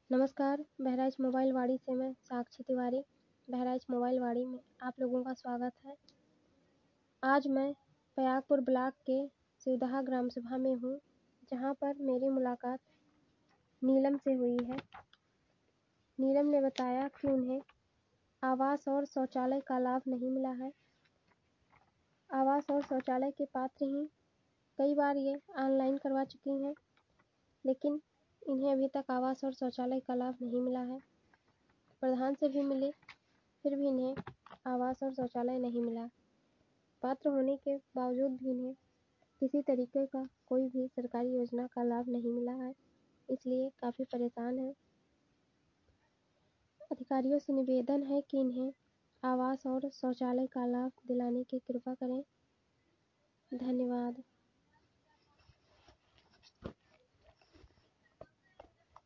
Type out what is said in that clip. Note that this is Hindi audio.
नमस्कार, बहराइच मोबाइल वाड़ी से मैं साक्षी तिवारी। बहराइच मोबाइल वाड़ी में आप लोगों का स्वागत है। आज मैं पयागपुर ब्लॉक के सिवदहा ग्राम सभा में हूँ, जहाँ पर मेरी मुलाकात नीलम से हुई है। नीलम ने बताया कि उन्हें आवास और शौचालय का लाभ नहीं मिला है। आवास और शौचालय के पात्र ही कई बार ये ऑनलाइन करवा चुकी हैं, लेकिन इन्हें अभी तक आवास और शौचालय का लाभ नहीं मिला है। प्रधान से भी मिले, फिर भी इन्हें आवास और शौचालय नहीं मिला। पात्र होने के बावजूद भी इन्हें किसी तरीके का कोई भी सरकारी योजना का लाभ नहीं मिला है, इसलिए काफ़ी परेशान है। अधिकारियों से निवेदन है कि इन्हें आवास और शौचालय का लाभ दिलाने की कृपा करें। धन्यवाद।